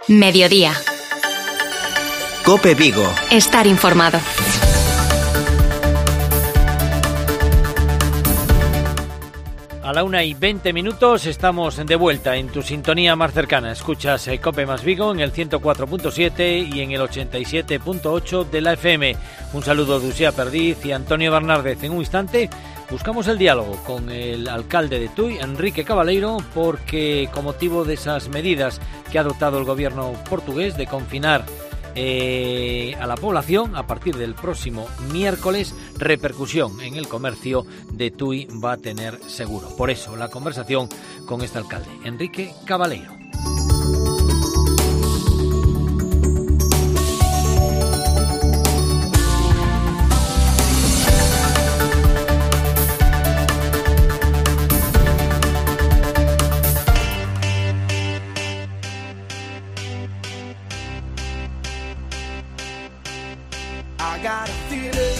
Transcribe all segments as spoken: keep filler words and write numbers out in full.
Mediodía. COPE Vigo. Estar informado. A la una y veinte minutos estamos de vuelta en tu sintonía más cercana. Escuchas COPE más Vigo en el ciento cuatro punto siete y en el ochenta y siete punto ocho de la F M. Un saludo de Uxía Perdiz y Antonio Bernárdez. En un instante buscamos el diálogo con el alcalde de Tui, Enrique Cabaleiro, porque con motivo de esas medidas que ha adoptado el gobierno portugués de confinar Eh, a la población a partir del próximo miércoles, repercusión en el comercio de Tui va a tener seguro. Por eso la conversación con este alcalde, Enrique Cabaleiro. I got a feeling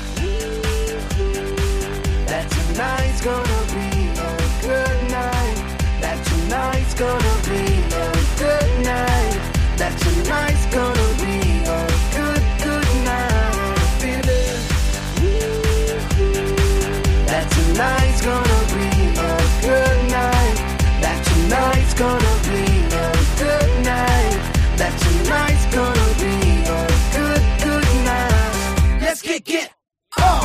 that tonight's gonna be a good night. That tonight's gonna be a good night. That tonight's gonna be a good, good night. Feeling that tonight's gonna be a good night. That tonight's gonna be a good night. That tonight's gonna be a good, good night. Let's kick it. Oh.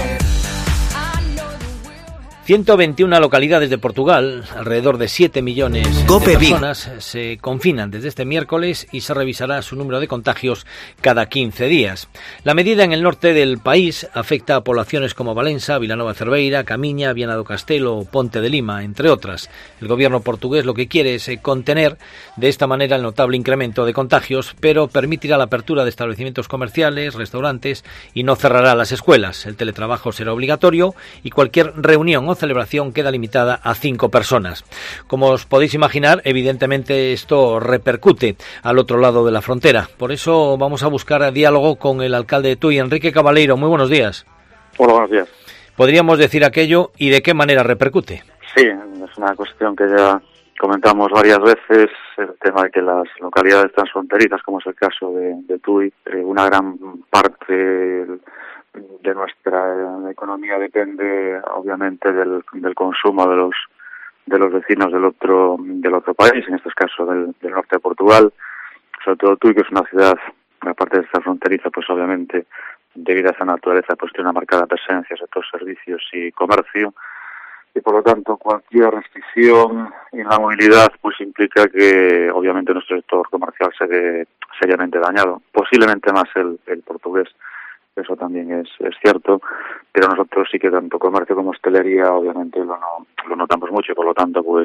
ciento veintiuna localidades de Portugal, alrededor de siete millones de personas, se confinan desde este miércoles y se revisará su número de contagios cada quince días. La medida en el norte del país afecta a poblaciones como Valença, Vilanova de Cerveira, Camiña, Viana do Castelo o Ponte de Lima, entre otras. El gobierno portugués lo que quiere es contener de esta manera el notable incremento de contagios, pero permitirá la apertura de establecimientos comerciales, restaurantes y no cerrará las escuelas. El teletrabajo será obligatorio y cualquier reunión o celebración queda limitada a cinco personas. Como os podéis imaginar, evidentemente esto repercute al otro lado de la frontera. Por eso vamos a buscar diálogo con el alcalde de Tui, Enrique Cabaleiro. Muy buenos días. Hola, buenos días. ¿Podríamos decir aquello y de qué manera repercute? Sí, es una cuestión que ya comentamos varias veces, el tema de que las localidades transfronterizas, como es el caso de, de Tui, eh, una gran parte de nuestra economía depende obviamente del, del consumo de los de los vecinos del otro del otro país, en este caso del, del norte de Portugal, sobre todo Tui, que es una ciudad, aparte de estar fronteriza, pues obviamente debido a esa naturaleza pues tiene una marcada presencia en sector servicios y comercio, y por lo tanto cualquier restricción en la movilidad pues implica que obviamente nuestro sector comercial se ve seriamente dañado, posiblemente más el, el portugués. Eso también es, es cierto, pero nosotros sí que tanto comercio como hostelería obviamente lo, no, lo notamos mucho y por lo tanto pues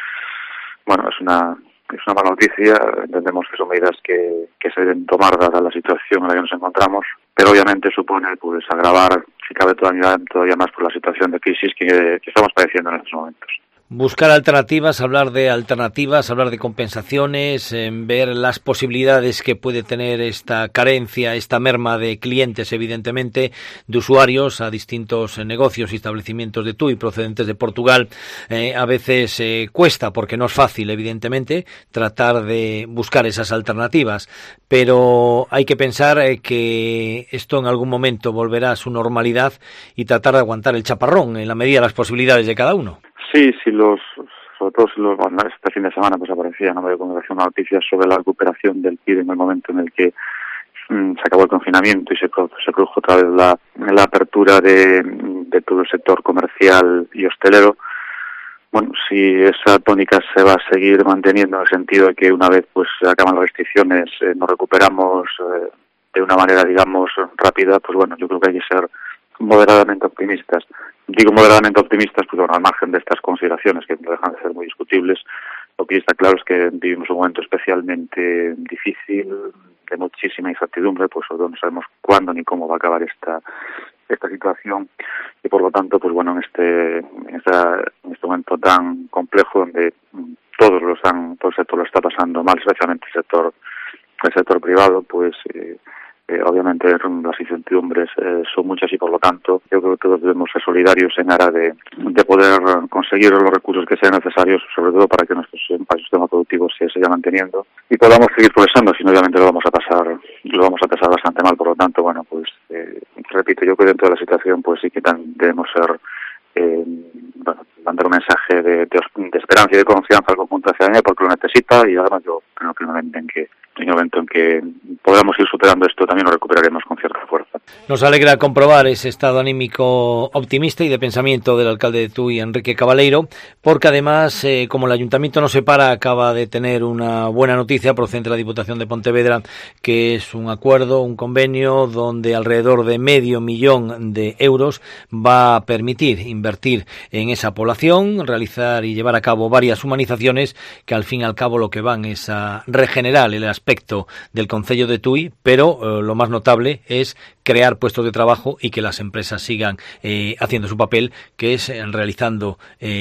bueno, es una es una mala noticia. Entendemos que son medidas que, que se deben tomar dada la situación en la que nos encontramos, pero obviamente supone pues agravar, si cabe todavía, todavía más por la situación de crisis que, que estamos padeciendo en estos momentos. Buscar alternativas, hablar de alternativas, hablar de compensaciones, eh, ver las posibilidades que puede tener esta carencia, esta merma de clientes, evidentemente, de usuarios a distintos negocios y establecimientos de Tui procedentes de Portugal. Eh, a veces eh, cuesta, porque no es fácil, evidentemente, tratar de buscar esas alternativas, pero hay que pensar eh, que esto en algún momento volverá a su normalidad y tratar de aguantar el chaparrón en la medida de las posibilidades de cada uno. Sí, sí, los, sobre todo si los, bueno, este fin de semana pues aparecía en la medio de comunicación una noticia sobre la recuperación del P I B en el momento en el que mm, se acabó el confinamiento y se, se produjo otra vez la, la apertura de, de todo el sector comercial y hostelero. Bueno, si esa tónica se va a seguir manteniendo en el sentido de que una vez pues acaban las restricciones eh, nos recuperamos eh, de una manera, digamos, rápida, pues bueno, yo creo que hay que ser moderadamente optimistas. Digo moderadamente optimistas, pues bueno, al margen de estas consideraciones que no dejan de ser muy discutibles, lo que está claro es que vivimos un momento especialmente difícil, de muchísima incertidumbre, pues no sabemos cuándo ni cómo va a acabar esta esta situación y por lo tanto, pues bueno, en este en, esta, en este momento tan complejo donde todos lo están, todo el sector lo está pasando mal, especialmente el sector el sector privado, pues eh, Eh, obviamente las incertidumbres eh, son muchas y por lo tanto yo creo que todos debemos ser solidarios en aras de, de poder conseguir los recursos que sean necesarios, sobre todo para que nuestro sistema productivo se siga manteniendo y podamos seguir progresando, si no obviamente lo vamos a pasar lo vamos a pasar bastante mal. Por lo tanto, bueno, pues eh, repito, yo creo que dentro de la situación pues sí que tan, debemos ser eh, bueno, mandar un mensaje de, de, de esperanza y de confianza al conjunto de la ciudadanía porque lo necesita, y además yo creo que en el momento en que en el momento en que podamos ir superando esto también lo recuperaremos con cierta fuerza. Nos alegra comprobar ese estado anímico optimista y de pensamiento del alcalde de Tui, Enrique Cabaleiro, porque además, eh, como el Ayuntamiento no se para, acaba de tener una buena noticia procedente de la Diputación de Pontevedra, que es un acuerdo, un convenio donde alrededor de medio millón de euros va a permitir invertir en esa población, realizar y llevar a cabo varias humanizaciones que al fin y al cabo lo que van es a regenerar el aspecto del concello de Tui, pero eh, lo más notable es crear puestos de trabajo y que las empresas sigan eh, haciendo su papel, que es eh, realizando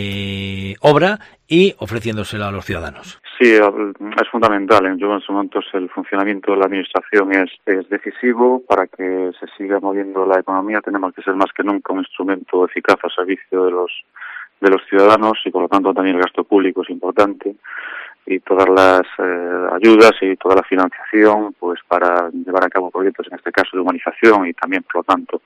eh, obra y ofreciéndosela a los ciudadanos. Sí, es fundamental. En estos momentos el funcionamiento de la administración es, es decisivo para que se siga moviendo la economía. Tenemos que ser más que nunca un instrumento eficaz al servicio de los de los ciudadanos y por lo tanto también el gasto público es importante y todas las eh, ayudas y toda la financiación pues para llevar a cabo proyectos, en este caso de humanización y también por lo tanto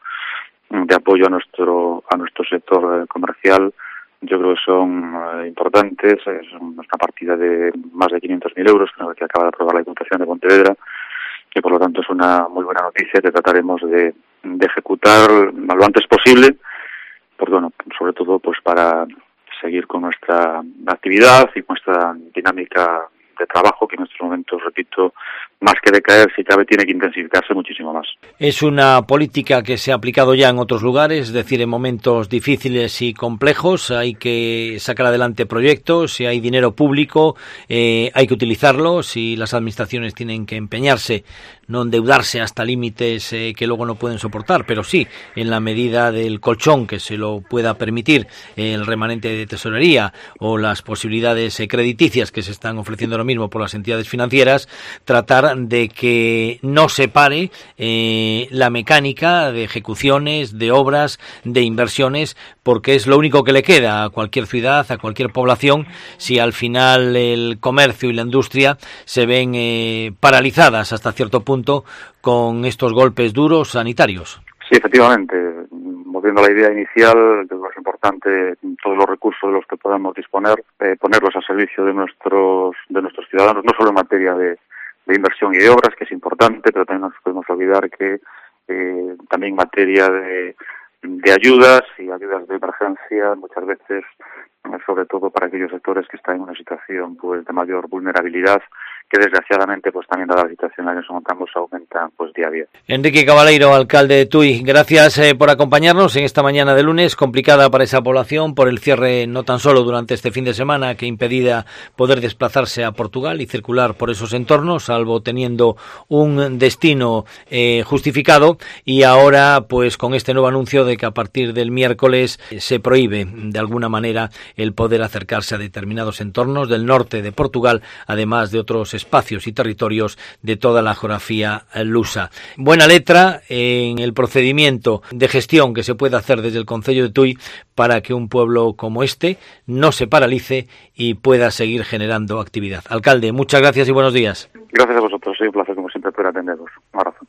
de apoyo a nuestro a nuestro sector eh, comercial. Yo creo que son eh, importantes. Es una partida de más de quinientos mil euros que acaba de aprobar la Diputación de Pontevedra, que por lo tanto es una muy buena noticia que trataremos de, de ejecutar lo antes posible, pues bueno, sobre todo pues para seguir con nuestra actividad y nuestra dinámica de trabajo, que en estos momentos, repito, más que decaer, si cabe, tiene que intensificarse muchísimo más. Es una política que se ha aplicado ya en otros lugares, es decir, en momentos difíciles y complejos hay que sacar adelante proyectos, si hay dinero público eh, hay que utilizarlo, si las administraciones tienen que empeñarse, no endeudarse hasta límites eh, que luego no pueden soportar, pero sí, en la medida del colchón que se lo pueda permitir, eh, el remanente de tesorería o las posibilidades eh, crediticias que se están ofreciendo ahora mismo por las entidades financieras, tratar de que no se pare eh, la mecánica de ejecuciones, de obras, de inversiones, porque es lo único que le queda a cualquier ciudad, a cualquier población, si al final el comercio y la industria se ven eh, paralizadas hasta cierto punto con estos golpes duros sanitarios. Sí, efectivamente. Volviendo a la idea inicial, creo que es importante todos los recursos de los que podamos disponer, eh, ponerlos al servicio de nuestros de nuestros ciudadanos, no solo en materia de, de inversión y de obras, que es importante, pero también no nos podemos olvidar que eh, también en materia de, de ayudas y ayudas de emergencia, muchas veces, sobre todo para aquellos sectores que están en una situación pues de mayor vulnerabilidad, que desgraciadamente pues también dada la situación en la que nos encontramos aumenta pues día a día. Enrique Cabaleiro, alcalde de Tui, gracias eh, por acompañarnos en esta mañana de lunes, complicada para esa población por el cierre no tan solo durante este fin de semana que impedía poder desplazarse a Portugal y circular por esos entornos, salvo teniendo un destino eh, justificado, y ahora pues con este nuevo anuncio de que a partir del miércoles eh, se prohíbe de alguna manera el poder acercarse a determinados entornos del norte de Portugal, además de otros espacios y territorios de toda la geografía lusa. Buena letra en el procedimiento de gestión que se puede hacer desde el concello de Tui para que un pueblo como este no se paralice y pueda seguir generando actividad. Alcalde, muchas gracias y buenos días. Gracias a vosotros, es un placer como siempre poder atenderos. Un abrazo.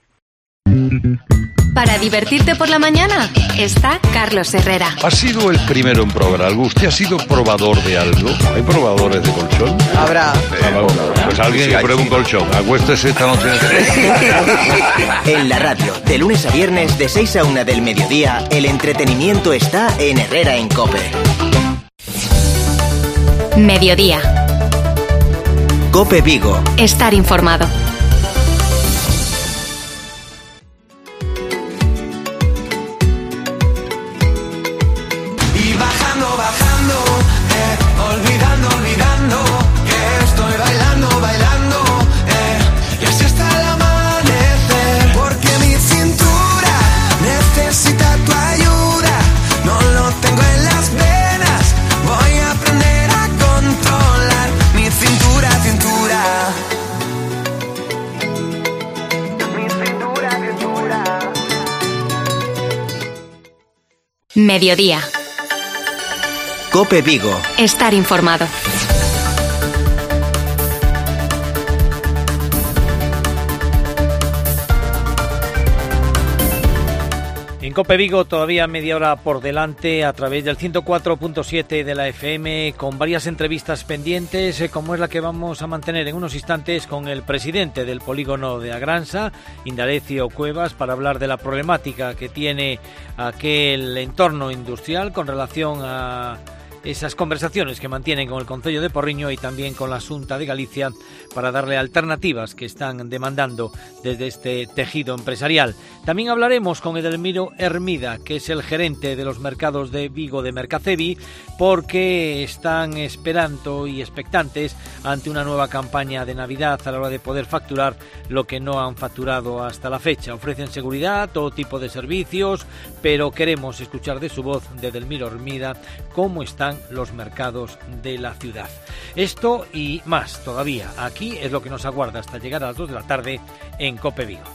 Para divertirte por la mañana está Carlos Herrera. ¿Ha sido el primero en probar algo? ¿Usted ha sido probador de algo? ¿Hay probadores de colchón? Habrá. Eh, pues alguien que pruebe un colchón. Acuéstese esta noche. En la radio, de lunes a viernes, de seis a una del mediodía, el entretenimiento está en Herrera en COPE. Mediodía. COPE Vigo. Estar informado. Mediodía. COPE Vigo. Estar informado. En COPE Vigo todavía media hora por delante a través del ciento cuatro punto siete de la F M, con varias entrevistas pendientes, como es la que vamos a mantener en unos instantes con el presidente del polígono de Agransa, Indalecio Cuevas, para hablar de la problemática que tiene aquel entorno industrial con relación a esas conversaciones que mantienen con el Concello de Porriño y también con la Xunta de Galicia para darle alternativas que están demandando desde este tejido empresarial. También hablaremos con Edelmiro Hermida, que es el gerente de los mercados de Vigo de Mercacevi, porque están esperando y expectantes ante una nueva campaña de Navidad a la hora de poder facturar lo que no han facturado hasta la fecha. Ofrecen seguridad, todo tipo de servicios, pero queremos escuchar de su voz, de Edelmiro Hermida, cómo están los mercados de la ciudad. Esto y más todavía aquí es lo que nos aguarda hasta llegar a las dos de la tarde en COPE Vigo.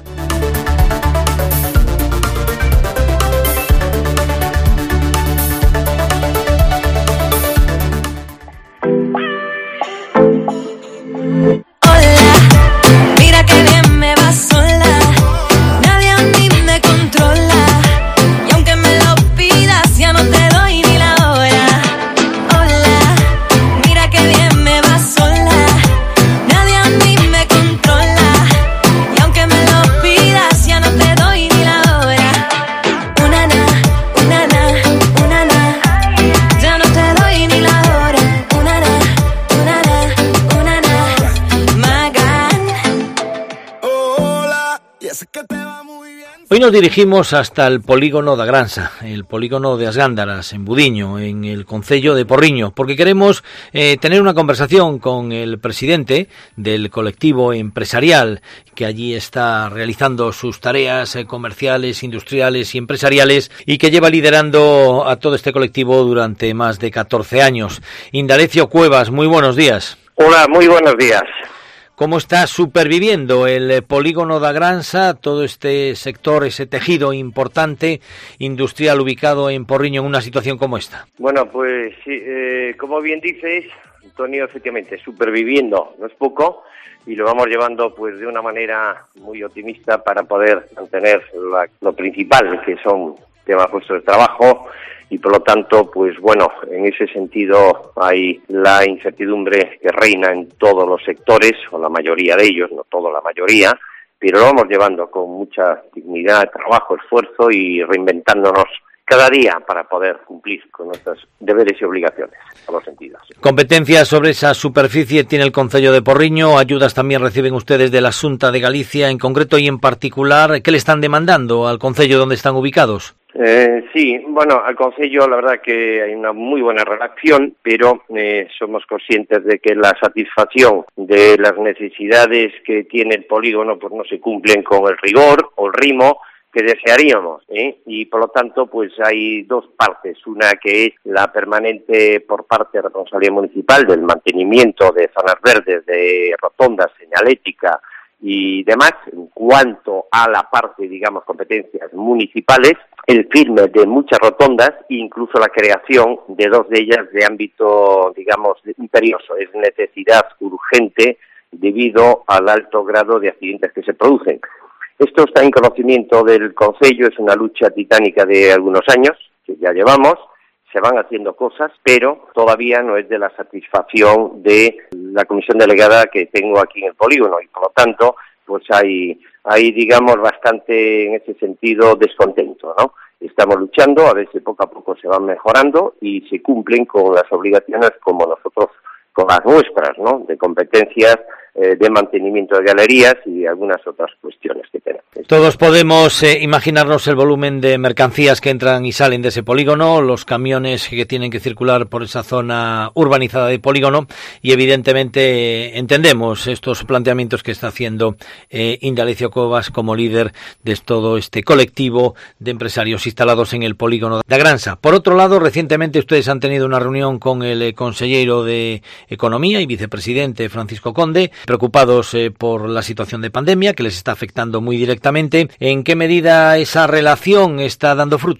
Hoy nos dirigimos hasta el polígono de Agransa, el polígono de As Gándaras, en Budiño, en el concello de Porriño, porque queremos eh, tener una conversación con el presidente del colectivo empresarial que allí está realizando sus tareas eh, comerciales, industriales y empresariales y que lleva liderando a todo este colectivo durante más de catorce años. Indalecio Cuevas, muy buenos días. Hola, muy buenos días. ¿Cómo está superviviendo el polígono de Agransa, todo este sector, ese tejido importante industrial ubicado en Porriño en una situación como esta? Bueno, pues sí, eh, como bien dices, Antonio, efectivamente, superviviendo no es poco y lo vamos llevando pues de una manera muy optimista para poder mantener la, lo principal, que son temas puestos de trabajo. Y por lo tanto, pues bueno, en ese sentido hay la incertidumbre que reina en todos los sectores, o la mayoría de ellos, no toda la mayoría, pero lo vamos llevando con mucha dignidad, trabajo, esfuerzo y reinventándonos cada día para poder cumplir con nuestros deberes y obligaciones, a los sentidos. Competencias sobre esa superficie tiene el Concello de Porriño, ayudas también reciben ustedes de la Xunta de Galicia, en concreto y en particular, ¿qué le están demandando al Concello donde están ubicados? Eh, sí, bueno, al Concello la verdad que hay una muy buena relación, pero eh, somos conscientes de que la satisfacción de las necesidades que tiene el polígono pues no se cumplen con el rigor o el ritmo que desearíamos, ¿eh? Y por lo tanto pues hay dos partes, una que es la permanente por parte de la responsabilidad municipal del mantenimiento de zonas verdes, de rotondas, señalética y demás. En cuanto a la parte, digamos, competencias municipales, el firme de muchas rotondas e incluso la creación de dos de ellas de ámbito, digamos, imperioso, es necesidad urgente debido al alto grado de accidentes que se producen. Esto está en conocimiento del Concello, es una lucha titánica de algunos años que ya llevamos, se van haciendo cosas, pero todavía no es de la satisfacción de la comisión delegada que tengo aquí en el polígono y por lo tanto pues hay, hay digamos bastante en ese sentido descontento, ¿no? Estamos luchando a ver si poco a poco se van mejorando y se cumplen con las obligaciones como nosotros con las nuestras, ¿no? De competencias, eh, de mantenimiento de galerías y algunas otras cuestiones que tenemos. Todos podemos eh, imaginarnos el volumen de mercancías que entran y salen de ese polígono, los camiones que tienen que circular por esa zona urbanizada de polígono y evidentemente eh, entendemos estos planteamientos que está haciendo eh, Indalecio Cuevas como líder de todo este colectivo de empresarios instalados en el polígono de Agransa. Por otro lado, recientemente ustedes han tenido una reunión con el eh, consellero de Economía y vicepresidente Francisco Conde, preocupados eh, por la situación de pandemia que les está afectando muy directamente. ¿En qué medida esa relación está dando frutos?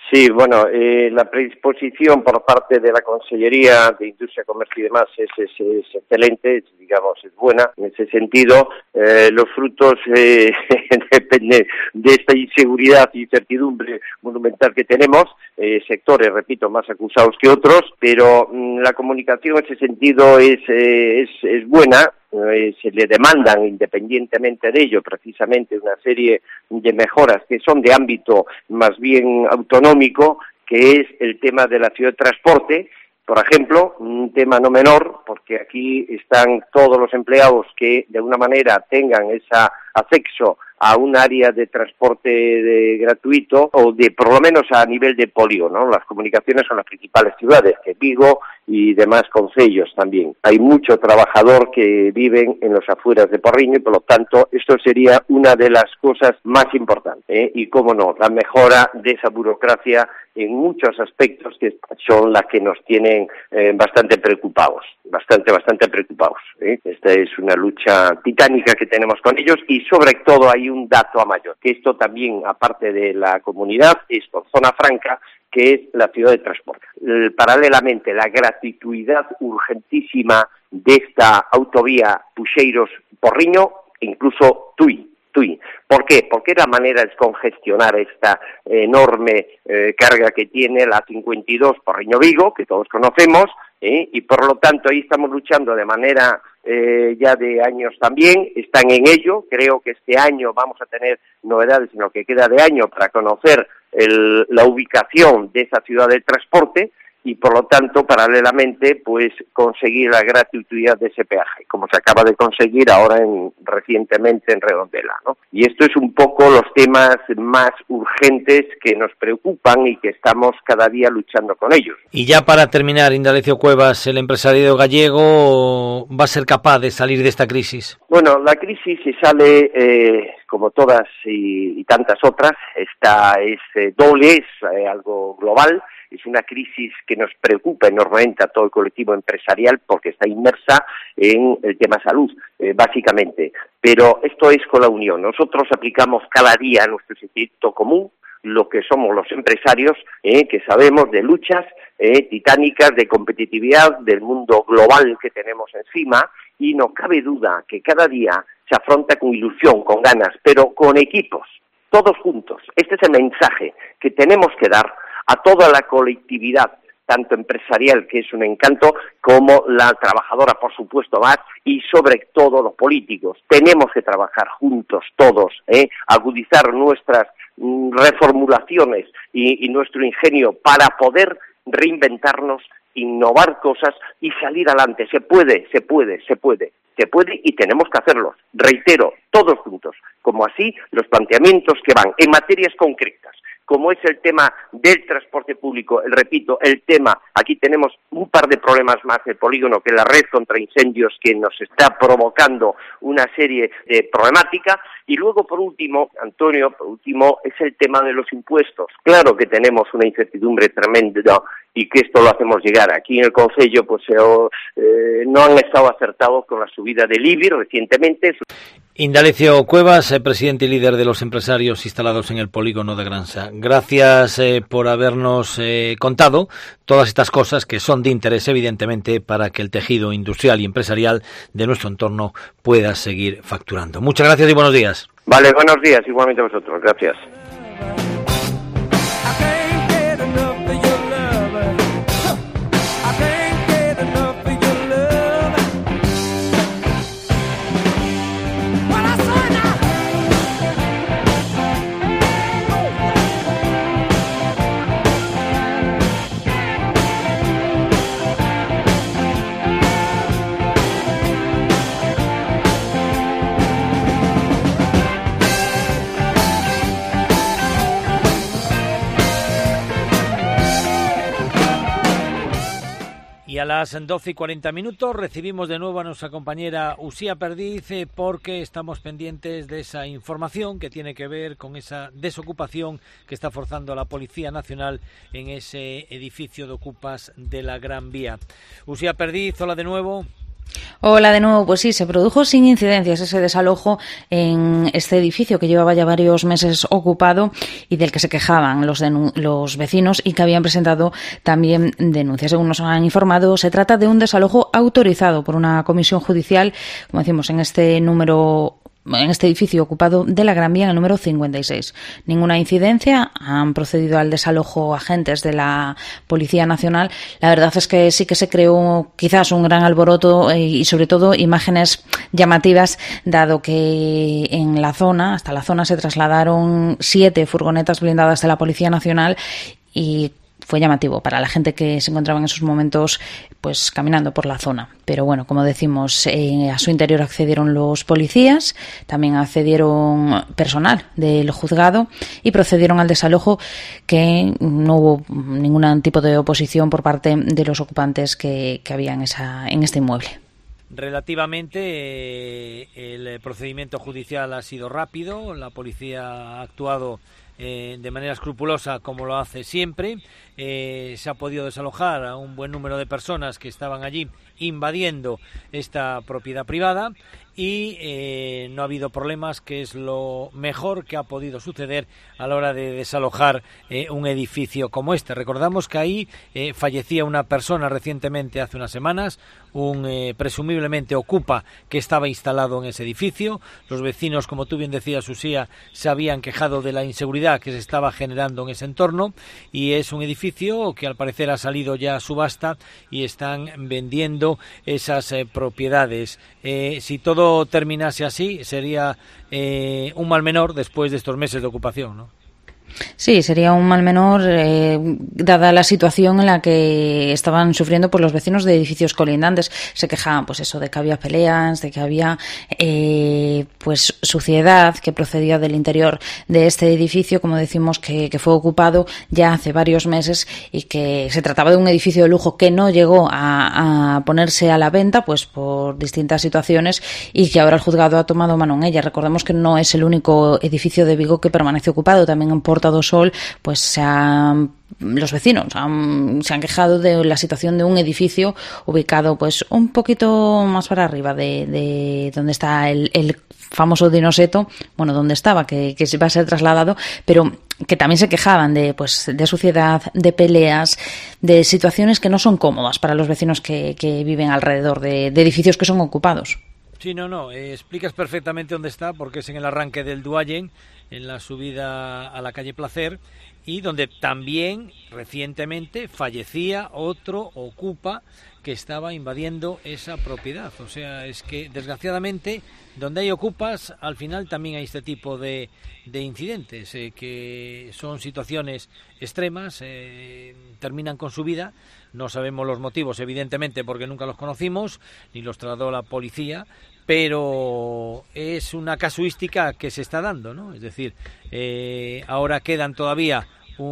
Sí, bueno, eh, la predisposición por parte de la Consellería de Industria, Comercio y demás es, es, es excelente, es, digamos, es buena en ese sentido. Eh, los frutos eh, dependen de esta inseguridad y incertidumbre monumental que tenemos, eh, sectores, repito, más acusados que otros, pero mmm, la comunicación en ese sentido es, eh, es, es buena. Eh, se le demandan, independientemente de ello, precisamente una serie de mejoras que son de ámbito más bien autonómico, que es el tema de la ciudad de transporte, por ejemplo, un tema no menor, porque aquí están todos los empleados que de alguna manera tengan ese acceso a un área de transporte de gratuito o de por lo menos a nivel de polígono, ¿no? Las comunicaciones son las principales ciudades, que Vigo y demás concellos también. Hay mucho trabajador que viven en los afueras de Porriño y por lo tanto esto sería una de las cosas más importantes, ¿eh? Y cómo no, la mejora de esa burocracia en muchos aspectos que son las que nos tienen eh, bastante preocupados, bastante, bastante preocupados, ¿eh? Esta es una lucha titánica que tenemos con ellos y sobre todo hay un dato a mayor, que esto también, aparte de la comunidad, es por zona franca, que es la ciudad de transporte. Eh, paralelamente, la gratuidad urgentísima de esta autovía Puxeiros-Porriño e incluso Tui. Tui. ¿Por qué? Porque es la manera de descongestionar esta enorme eh, carga que tiene la cincuenta y dos Porriño-Vigo, que todos conocemos, ¿eh? Y por lo tanto ahí estamos luchando de manera eh, ya de años también, están en ello. Creo que este año vamos a tener novedades en lo que queda de año para conocer el, la ubicación de esa ciudad del transporte y por lo tanto paralelamente pues conseguir la gratuidad de ese peaje, como se acaba de conseguir ahora en, recientemente en Redondela, ¿no? Y esto es un poco los temas más urgentes que nos preocupan y que estamos cada día luchando con ellos. Y ya para terminar, Indalecio Cuevas, ¿el empresariado gallego va a ser capaz de salir de esta crisis? Bueno, la crisis se sale eh, como todas y, y tantas otras. Esta es eh, doble, es eh, algo global. Es una crisis que nos preocupa enormemente a todo el colectivo empresarial porque está inmersa en el tema salud, eh, básicamente. Pero esto es con la unión. Nosotros aplicamos cada día a nuestro sentido común lo que somos los empresarios, eh, que sabemos de luchas eh, titánicas, de competitividad, del mundo global que tenemos encima, y no cabe duda que cada día se afronta con ilusión, con ganas, pero con equipos, todos juntos. Este es el mensaje que tenemos que dar a toda la colectividad, tanto empresarial, que es un encanto, como la trabajadora, por supuesto, más, y sobre todo los políticos. Tenemos que trabajar juntos todos, ¿eh? agudizar nuestras mm, reformulaciones y, y nuestro ingenio para poder reinventarnos, innovar cosas y salir adelante. Se puede, se puede, se puede. Se puede y tenemos que hacerlo. Reitero, todos juntos. Como así, los planteamientos que van en materias concretas, como es el tema del transporte público, el, repito, el tema, aquí tenemos un par de problemas más del polígono, que es la red contra incendios que nos está provocando una serie de problemáticas, y luego por último, Antonio, por último, es el tema de los impuestos. Claro que tenemos una incertidumbre tremenda, ¿no? Y que esto lo hacemos llegar. Aquí en el Concello pues eh, no han estado acertados con la subida del I B I recientemente. Indalecio Cuevas, eh, presidente y líder de los empresarios instalados en el polígono de Gransa. Gracias eh, por habernos eh, contado todas estas cosas que son de interés, evidentemente, para que el tejido industrial y empresarial de nuestro entorno pueda seguir facturando. Muchas gracias y buenos días. Vale, buenos días, igualmente a vosotros. Gracias. Y a las doce y cuarenta minutos recibimos de nuevo a nuestra compañera Usía Perdiz eh, porque estamos pendientes de esa información que tiene que ver con esa desocupación que está forzando a la Policía Nacional en ese edificio de ocupas de la Gran Vía. Usía Perdiz, hola de nuevo. Hola de nuevo, pues sí, se produjo sin incidencias ese desalojo en este edificio que llevaba ya varios meses ocupado y del que se quejaban los, los vecinos y que habían presentado también denuncias. Según nos han informado, se trata de un desalojo autorizado por una comisión judicial, como decimos, en este número en este edificio ocupado de la Gran Vía, en el número cincuenta y seis. Ninguna incidencia, han procedido al desalojo agentes de la Policía Nacional. La verdad es que sí que se creó quizás un gran alboroto y sobre todo imágenes llamativas, dado que en la zona, hasta la zona se trasladaron siete furgonetas blindadas de la Policía Nacional y fue llamativo para la gente que se encontraba en esos momentos pues caminando por la zona. Pero bueno, como decimos, eh, a su interior accedieron los policías, también accedieron personal del juzgado y procedieron al desalojo, que no hubo ningún tipo de oposición por parte de los ocupantes que, que había en, esa, en este inmueble. Relativamente, eh, el procedimiento judicial ha sido rápido, la policía ha actuado Eh, de manera escrupulosa como lo hace siempre. Eh, se ha podido desalojar a un buen número de personas que estaban allí invadiendo esta propiedad privada y eh, no ha habido problemas, que es lo mejor que ha podido suceder a la hora de desalojar eh, un edificio como este. Recordamos que ahí eh, fallecía una persona recientemente, hace unas semanas, un eh, presumiblemente ocupa que estaba instalado en ese edificio. Los vecinos, como tú bien decías, Usía, se habían quejado de la inseguridad que se estaba generando en ese entorno, y es un edificio que al parecer ha salido ya a subasta y están vendiendo esas eh, propiedades. Eh, si todo terminase así, sería eh, un mal menor después de estos meses de ocupación, ¿no? Sí, sería un mal menor, eh, dada la situación en la que estaban sufriendo por los vecinos de edificios colindantes. Se quejaban, pues eso, de que había peleas, de que había eh, pues suciedad que procedía del interior de este edificio, como decimos, que, que fue ocupado ya hace varios meses, y que se trataba de un edificio de lujo que no llegó a, a ponerse a la venta, pues por distintas situaciones, y que ahora el juzgado ha tomado mano en ella. Recordemos que no es el único edificio de Vigo que permanece ocupado, también en Porta do Sol, pues se han, los vecinos han, se han quejado de la situación de un edificio ubicado pues un poquito más para arriba de, de donde está el, el famoso Dinoseto, bueno, donde estaba, que, que se va a ser trasladado, pero que también se quejaban de pues de suciedad, de peleas, de situaciones que no son cómodas para los vecinos que, que viven alrededor de, de edificios que son ocupados. Sí, no, no, eh, explicas perfectamente dónde está, porque es en el arranque del Duallen, en la subida a la calle Placer, y donde también recientemente fallecía otro ocupa que estaba invadiendo esa propiedad. O sea, es que desgraciadamente donde hay ocupas, al final también hay este tipo de, de incidentes, eh, que son situaciones extremas, eh, terminan con su vida. No sabemos los motivos, evidentemente, porque nunca los conocimos, ni los trasladó la policía, pero es una casuística que se está dando, ¿no? Es decir, eh, ahora quedan todavía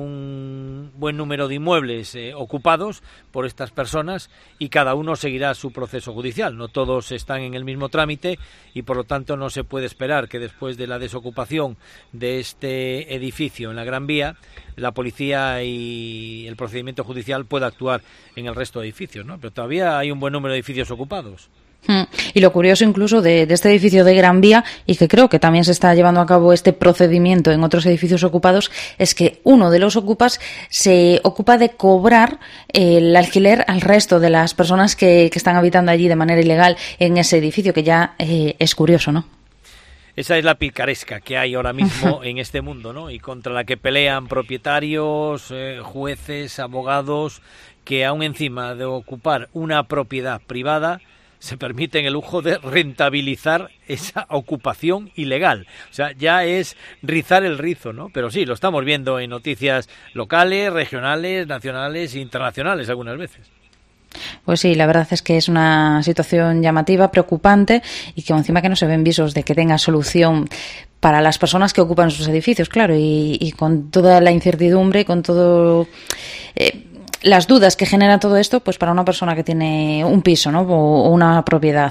un buen número de inmuebles eh, ocupados por estas personas, y cada uno seguirá su proceso judicial. No todos están en el mismo trámite, y por lo tanto no se puede esperar que después de la desocupación de este edificio en la Gran Vía, la policía y el procedimiento judicial pueda actuar en el resto de edificios, ¿no? Pero todavía hay un buen número de edificios ocupados. Y lo curioso incluso de, de este edificio de Gran Vía, y que creo que también se está llevando a cabo este procedimiento en otros edificios ocupados, es que uno de los ocupas se ocupa de cobrar el alquiler al resto de las personas que, que están habitando allí de manera ilegal en ese edificio, que ya eh, es curioso, ¿no? Esa es la picaresca que hay ahora mismo en este mundo, ¿no? Y contra la que pelean propietarios, eh, jueces, abogados, que aún encima de ocupar una propiedad privada se permiten el lujo de rentabilizar esa ocupación ilegal. O sea, ya es rizar el rizo, ¿no? Pero sí, lo estamos viendo en noticias locales, regionales, nacionales e internacionales algunas veces. Pues sí, la verdad es que es una situación llamativa, preocupante, y que encima que no se ven visos de que tenga solución para las personas que ocupan sus edificios, claro, y, y con toda la incertidumbre, con todo... Eh, las dudas que genera todo esto, pues para una persona que tiene un piso, ¿no? O una propiedad.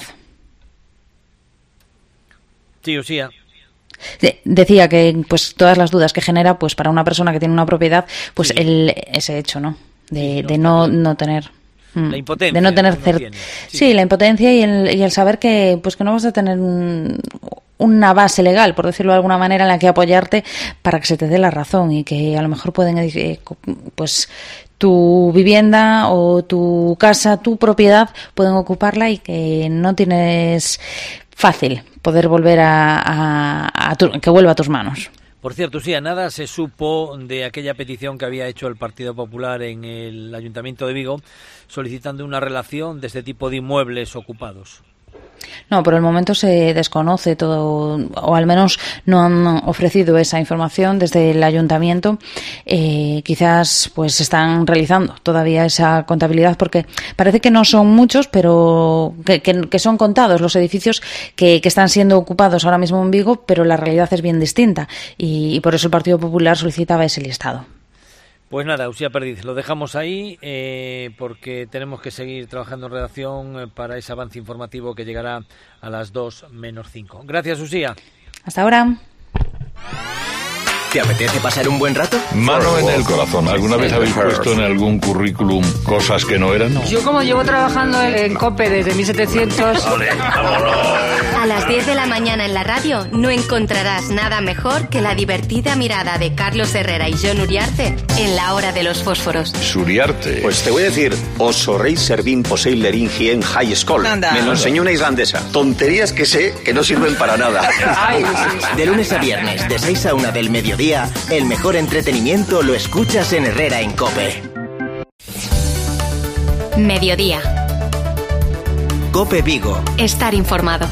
Sí, Usía. Decía que pues todas las dudas que genera pues para una persona que tiene una propiedad, pues sí, el ese hecho, ¿no? De, sí, no, de no, no tener. La impotencia. De no tener cer- sí. sí, la impotencia y el, y el saber que pues que no vas a tener un, una base legal, por decirlo de alguna manera, en la que apoyarte para que se te dé la razón y que a lo mejor pueden, eh, pues tu vivienda o tu casa, tu propiedad, pueden ocuparla y que no tienes fácil poder volver a, a, a tu, que vuelva a tus manos. Por cierto, sí, a nada se supo de aquella petición que había hecho el Partido Popular en el Ayuntamiento de Vigo solicitando una relación de este tipo de inmuebles ocupados. No, por el momento se desconoce todo, o al menos no han ofrecido esa información desde el ayuntamiento. Eh, quizás pues están realizando todavía esa contabilidad porque parece que no son muchos, pero que, que, que son contados los edificios que, que están siendo ocupados ahora mismo en Vigo, pero la realidad es bien distinta y, y por eso el Partido Popular solicitaba ese listado. Pues nada, Usía Perdiz, lo dejamos ahí eh, porque tenemos que seguir trabajando en redacción para ese avance informativo que llegará a las dos menos cinco. Gracias, Usía. Hasta ahora. ¿Te apetece pasar un buen rato? Mano en el corazón. ¿Alguna vez habéis puesto en algún currículum cosas que no eran? Yo como llevo trabajando en COPE desde mil setecientos... A las diez de la mañana en la radio no encontrarás nada mejor que la divertida mirada de Carlos Herrera y Jon Uriarte en la hora de los fósforos. Suriarte. Pues te voy a decir, os soréis servin poseiler ingien high school. Anda. Me lo enseñó una islandesa. Tonterías que sé que no sirven para nada. Ay, de lunes a viernes, de seis a una del mediodía, el mejor entretenimiento lo escuchas en Herrera en COPE. Mediodía. COPE Vigo. Estar informado.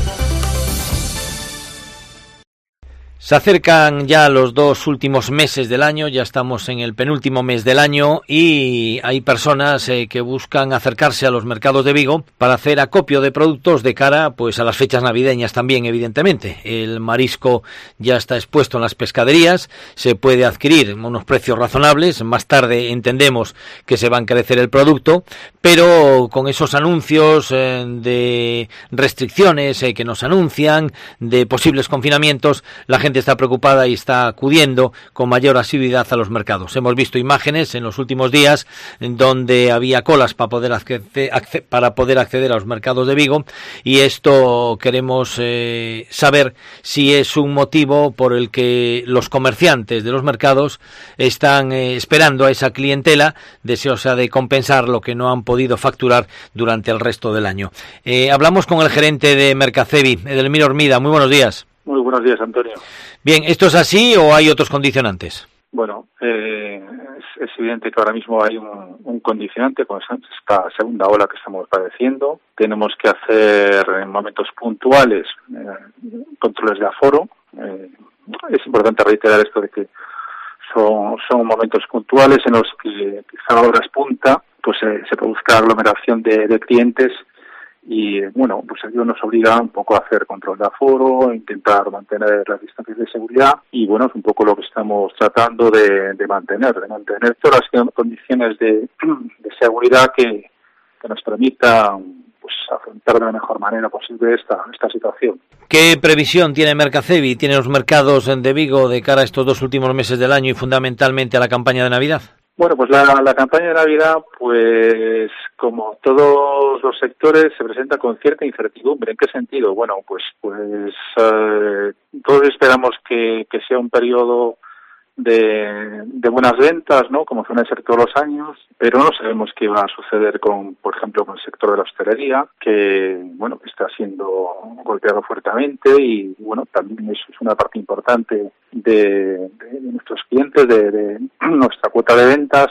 Se acercan ya los dos últimos meses del año, ya estamos en el penúltimo mes del año y hay personas eh, que buscan acercarse a los mercados de Vigo para hacer acopio de productos de cara pues a las fechas navideñas también, evidentemente. El marisco ya está expuesto en las pescaderías, se puede adquirir a unos precios razonables, más tarde entendemos que se va a encarecer el producto, pero con esos anuncios eh, de restricciones eh, que nos anuncian, de posibles confinamientos, la gente está preocupada y está acudiendo con mayor asiduidad a los mercados. Hemos visto imágenes en los últimos días en donde había colas para poder acceder, para poder acceder a los mercados de Vigo y esto queremos eh, saber si es un motivo por el que los comerciantes de los mercados están eh, esperando a esa clientela deseosa de compensar lo que no han podido facturar durante el resto del año. Eh, hablamos con el gerente de Mercacevi, Edelmiro Hormida. Muy buenos días. Muy buenos días, Antonio. Bien, ¿esto es así o hay otros condicionantes? Bueno, eh, es, es evidente que ahora mismo hay un, un condicionante con esta segunda ola que estamos padeciendo. Tenemos que hacer en momentos puntuales eh, controles de aforo. Eh, es importante reiterar esto de que son, son momentos puntuales en los que quizá a horas punta pues eh, se produzca aglomeración de, de clientes. Y, bueno, pues ello nos obliga un poco a hacer control de aforo, intentar mantener las distancias de seguridad y, bueno, es un poco lo que estamos tratando de, de mantener, de mantener todas las condiciones de, de seguridad que, que nos permitan pues, afrontar de la mejor manera posible esta, esta situación. ¿Qué previsión tiene Mercacevi, tiene los mercados de Vigo de cara a estos dos últimos meses del año y fundamentalmente a la campaña de Navidad? Bueno, pues la, la campaña de Navidad, pues como todos los sectores, se presenta con cierta incertidumbre. ¿En qué sentido? Bueno, pues pues eh, todos esperamos que, que sea un periodo de, de buenas ventas, ¿no? Como suele ser todos los años, pero no sabemos qué va a suceder con, por ejemplo, con el sector de la hostelería, que, bueno, que está siendo golpeado fuertemente y, bueno, también es una parte importante de, de nuestros clientes, de, de nuestra cuota de ventas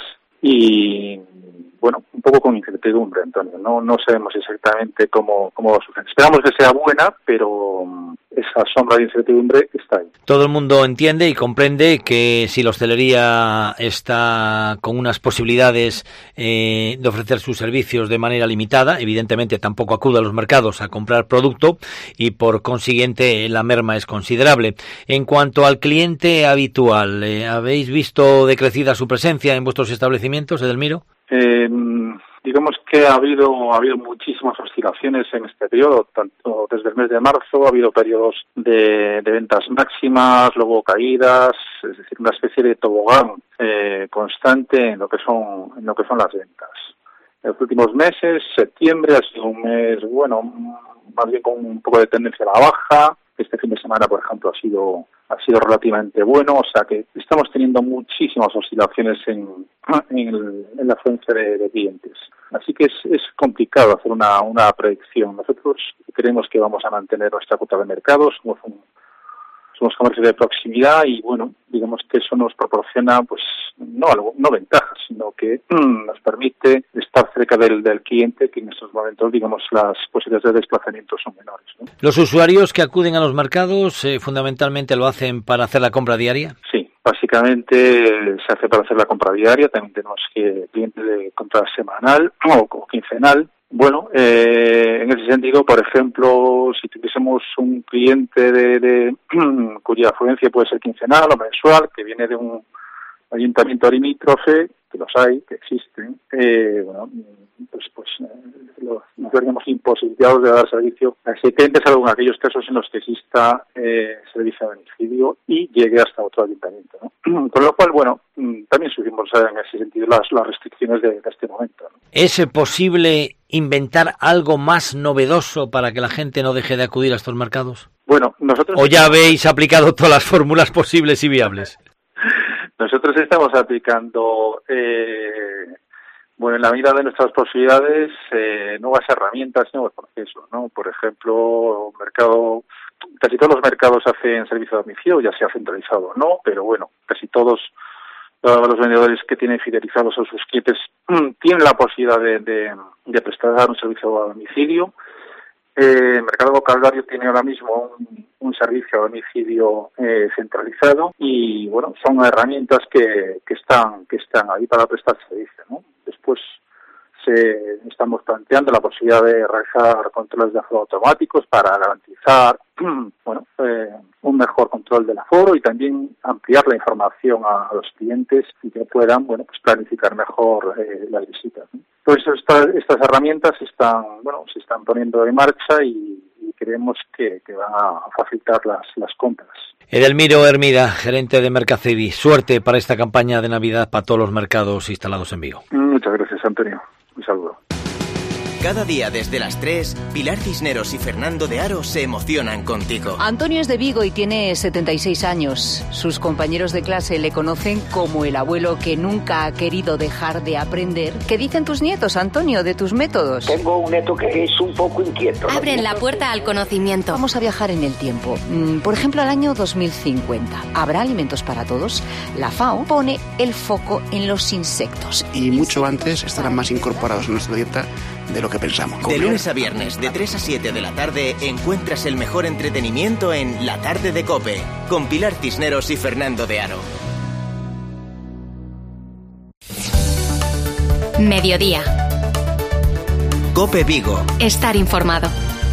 y, bueno, un poco con incertidumbre, Antonio. No no sabemos exactamente cómo, cómo va a suceder. Esperamos que sea buena, pero esa sombra de incertidumbre está ahí. Todo el mundo entiende y comprende que si la hostelería está con unas posibilidades eh, de ofrecer sus servicios de manera limitada, evidentemente tampoco acude a los mercados a comprar producto y por consiguiente la merma es considerable. En cuanto al cliente habitual, eh, ¿habéis visto decrecida su presencia en vuestros establecimientos, Edelmiro? Eh, digamos que ha habido ha habido muchísimas oscilaciones en este periodo, tanto desde el mes de marzo ha habido periodos de, de ventas máximas, luego caídas, es decir, una especie de tobogán eh, constante en lo que son en lo que son las ventas. En los últimos meses, septiembre ha sido un mes, bueno, más bien con un poco de tendencia a la baja. Este fin de semana, por ejemplo, ha sido ha sido relativamente bueno, o sea que estamos teniendo muchísimas oscilaciones en, en, el, en la afluencia de, de clientes. Así que es, es complicado hacer una, una predicción. Nosotros creemos que vamos a mantener nuestra cuota de mercado, somos un Somos comercios de proximidad y, bueno, digamos que eso nos proporciona, pues, no algo, no ventajas, sino que mm, nos permite estar cerca del, del cliente, que en estos momentos, digamos, las posibilidades de desplazamiento son menores, ¿no? ¿Los usuarios que acuden a los mercados eh, fundamentalmente lo hacen para hacer la compra diaria? Sí, básicamente se hace para hacer la compra diaria. También tenemos que clientes de compra semanal o, o quincenal. Bueno, eh, en ese sentido, por ejemplo, si tuviésemos un cliente de, de cuya afluencia puede ser quincenal o mensual, que viene de un ayuntamiento limítrofe, que los hay, que existen, eh, bueno, pues, pues eh, lo, nos veríamos imposibilitados de dar servicio a ese cliente, salvo en aquellos casos en los que exista eh, servicio a domicilio y llegue hasta otro ayuntamiento, ¿no? Con lo cual, bueno, también sufrimos en ese sentido las, las restricciones de, de este momento, ¿no? ¿Es posible inventar algo más novedoso para que la gente no deje de acudir a estos mercados? Bueno, nosotros... ¿O ya habéis aplicado todas las fórmulas posibles y viables? Nosotros estamos aplicando, eh, bueno, en la medida de nuestras posibilidades, eh, nuevas herramientas, nuevos procesos, ¿no? Por ejemplo, mercado, casi todos los mercados hacen servicio a domicilio, ya sea centralizado o no, pero bueno, casi todos los vendedores que tienen fidelizados a sus clientes tienen la posibilidad de, de, de prestar un servicio a domicilio. Eh, el mercado localdario tiene ahora mismo un, un servicio a domicilio eh, centralizado y, bueno, son herramientas que, que están que están ahí para prestar servicio, ¿no? Después se, estamos planteando la posibilidad de realizar controles de aforo automáticos para garantizar, bueno, eh, un mejor control del aforo y también ampliar la información a, a los clientes y que puedan, bueno, pues planificar mejor eh, las visitas, ¿no? Pues estas, estas herramientas están, bueno, se están poniendo en marcha y, y creemos que, que van a facilitar las, las compras. Edelmiro Hermida, gerente de Mercacevi. Suerte para esta campaña de Navidad para todos los mercados instalados en Vigo. Muchas gracias, Antonio. Un saludo. Cada día desde las tres, Pilar Cisneros y Fernando de Aro se emocionan contigo. Antonio es de Vigo y tiene setenta y seis años. Sus compañeros de clase le conocen como el abuelo que nunca ha querido dejar de aprender. ¿Qué dicen tus nietos, Antonio, de tus métodos? Tengo un nieto que es un poco inquieto. Abren la puerta al conocimiento. Vamos a viajar en el tiempo. Por ejemplo, al año dos mil cincuenta. ¿Habrá alimentos para todos? La FAO pone el foco en los insectos. Y mucho antes estarán más incorporados en nuestra dieta de lo que pensamos. De lunes a viernes, de tres a siete de la tarde, encuentras el mejor entretenimiento en La Tarde de COPE, con Pilar Cisneros y Fernando de Aro. Mediodía. COPE Vigo. Estar informado.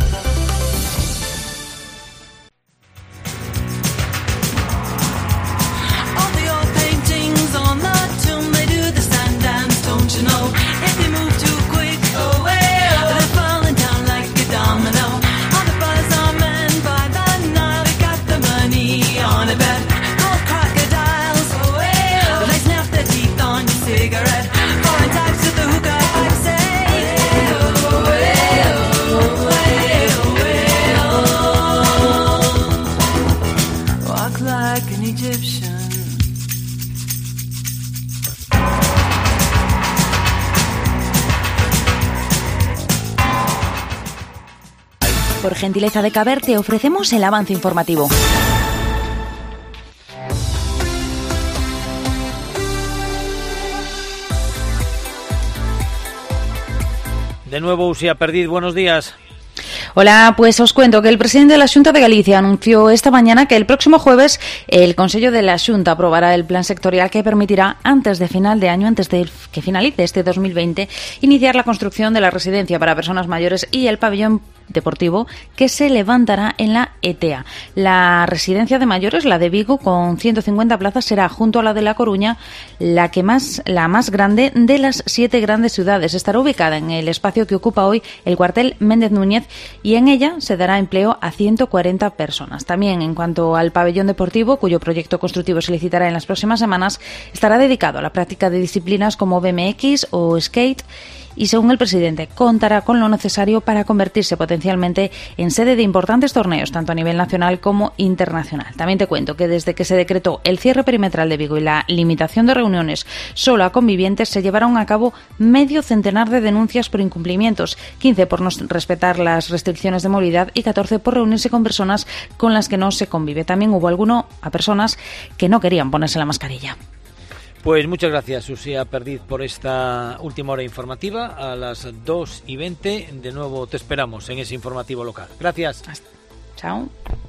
Por gentileza de Caber, te ofrecemos el avance informativo. De nuevo, Uxía Perdid, buenos días. Hola, pues os cuento que el presidente de la Xunta de Galicia anunció esta mañana que el próximo jueves el Consello de la Xunta aprobará el plan sectorial que permitirá, antes de final de año, antes de que finalice este dos mil veinte, iniciar la construcción de la residencia para personas mayores y el pabellón deportivo que se levantará en la E T A. La residencia de mayores, la de Vigo, con ciento cincuenta plazas, será, junto a la de La Coruña, la que más la más grande de las siete grandes ciudades. Estará ubicada en el espacio que ocupa hoy el cuartel Méndez Núñez y en ella se dará empleo a ciento cuarenta personas. También, en cuanto al pabellón deportivo, cuyo proyecto constructivo se licitará en las próximas semanas, estará dedicado a la práctica de disciplinas como B M X o skate y, según el presidente, contará con lo necesario para convertirse potencialmente en sede de importantes torneos, tanto a nivel nacional como internacional. También te cuento que desde que se decretó el cierre perimetral de Vigo y la limitación de reuniones solo a convivientes, se llevaron a cabo medio centenar de denuncias por incumplimientos, quince por no respetar las restricciones de movilidad y catorce por reunirse con personas con las que no se convive. También hubo alguno a personas que no querían ponerse la mascarilla. Pues muchas gracias, Susia Perdiz, por esta última hora informativa. A las dos y veinte de nuevo te esperamos en ese informativo local. Gracias. Hasta. Chao.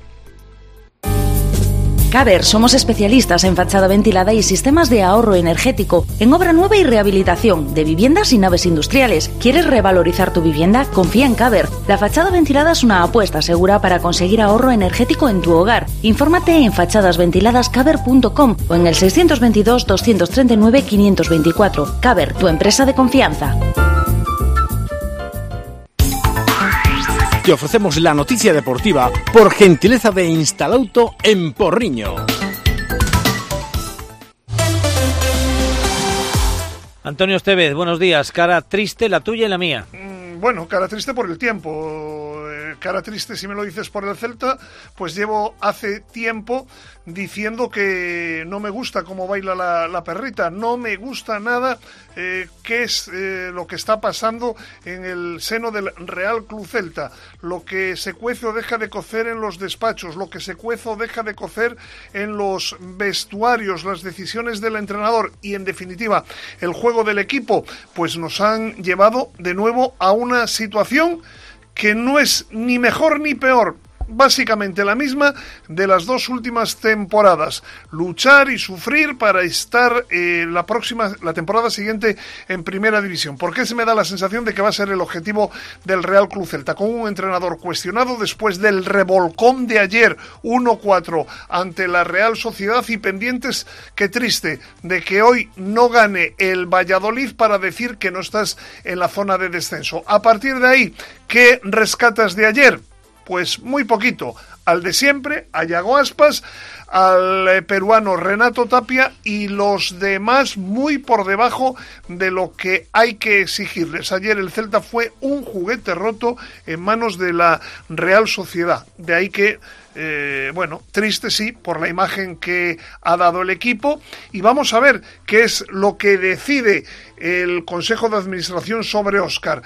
Caber, somos especialistas en fachada ventilada y sistemas de ahorro energético, en obra nueva y rehabilitación de viviendas y naves industriales. ¿Quieres revalorizar tu vivienda? Confía en Caber. La fachada ventilada es una apuesta segura para conseguir ahorro energético en tu hogar. Infórmate en fachadas ventiladas caber punto com o en el seiscientos veintidós, doscientos treinta y nueve, quinientos veinticuatro. Caber, tu empresa de confianza. Te ofrecemos la noticia deportiva por gentileza de Instalauto en Porriño. Antonio Estevez, buenos días. Cara triste la tuya y la mía. Mm, bueno, cara triste por el tiempo. Eh, cara triste, si me lo dices, por el Celta, pues llevo hace tiempo diciendo que no me gusta cómo baila la, la perrita, no me gusta nada eh, qué es eh, lo que está pasando en el seno del Real Club Celta, lo que se cuece o deja de cocer en los despachos, lo que se cuece o deja de cocer en los vestuarios, las decisiones del entrenador y, en definitiva, el juego del equipo, pues nos han llevado de nuevo a una situación que no es ni mejor ni peor, básicamente la misma de las dos últimas temporadas. Luchar y sufrir para estar eh, la próxima, la temporada siguiente en Primera División. ¿Por qué se me da la sensación de que va a ser el objetivo del Real Club Celta? Con un entrenador cuestionado después del revolcón de ayer, uno cuatro ante la Real Sociedad, y pendientes, qué triste, de que hoy no gane el Valladolid para decir que no estás en la zona de descenso. A partir de ahí, ¿qué rescatas de ayer? Pues muy poquito, al de siempre, a Yago Aspas, al eh, peruano Renato Tapia y los demás muy por debajo de lo que hay que exigirles. Ayer el Celta fue un juguete roto en manos de la Real Sociedad, de ahí que Eh, bueno, triste sí, por la imagen que ha dado el equipo, y vamos a ver qué es lo que decide el Consejo de Administración sobre Óscar.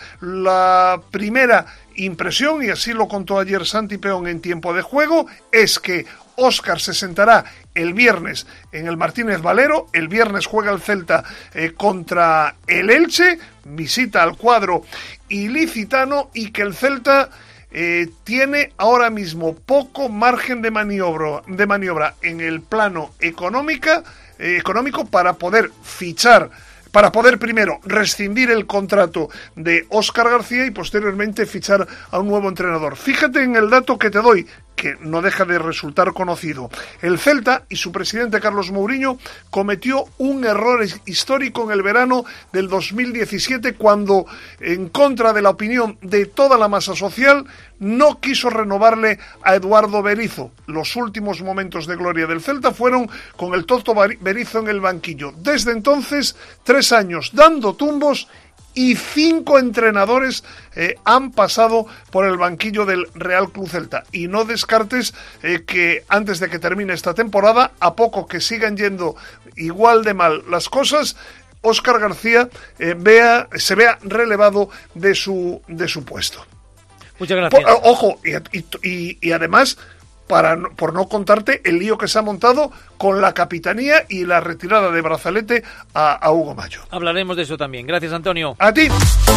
La primera impresión, y así lo contó ayer Santi Peón en tiempo de juego, es que Óscar se sentará el viernes en el Martínez Valero. El viernes juega el Celta eh, contra el Elche, visita al cuadro ilicitano, y que el Celta Eh, tiene ahora mismo poco margen de maniobra, de maniobra en el plano económica, eh, económico para poder fichar, para poder primero rescindir el contrato de Óscar García y posteriormente fichar a un nuevo entrenador. Fíjate en el dato que te doy, que no deja de resultar conocido. El Celta y su presidente Carlos Mourinho cometió un error histórico en el verano del dos mil diecisiete cuando, en contra de la opinión de toda la masa social, no quiso renovarle a Eduardo Berizzo. Los últimos momentos de gloria del Celta fueron con el Toto Berizzo en el banquillo. Desde entonces, tres años dando tumbos, y cinco entrenadores eh, han pasado por el banquillo del Real Club Celta. Y no descartes eh, que antes de que termine esta temporada, a poco que sigan yendo igual de mal las cosas, Óscar García eh, vea, se vea relevado de su, de su puesto. Muchas gracias. Por, ojo, y, y, y además, para, por no contarte el lío que se ha montado con la capitanía y la retirada de brazalete a, a Hugo Mayo. Hablaremos de eso también. Gracias, Antonio. A ti.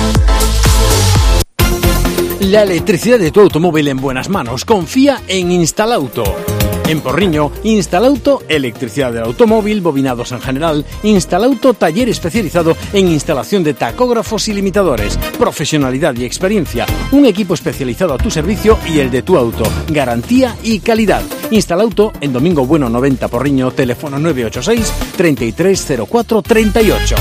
La electricidad de tu automóvil en buenas manos. Confía en Instalauto. En Porriño, Instalauto, electricidad del automóvil, bobinados en general. Instalauto, taller especializado en instalación de tacógrafos y limitadores. Profesionalidad y experiencia. Un equipo especializado a tu servicio y el de tu auto. Garantía y calidad. Instalauto en Domingo Bueno noventa Porriño, teléfono nueve ocho seis, treinta y tres cero cuatro, treinta y ocho.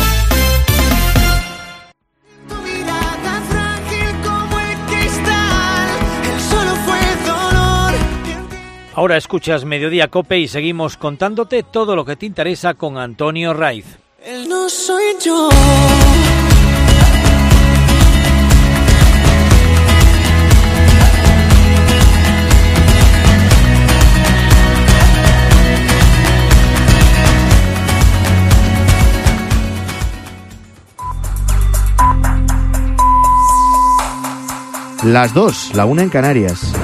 Ahora escuchas Mediodía Cope y seguimos contándote todo lo que te interesa con Antonio Raiz. Él no soy yo. Las dos, la una en Canarias.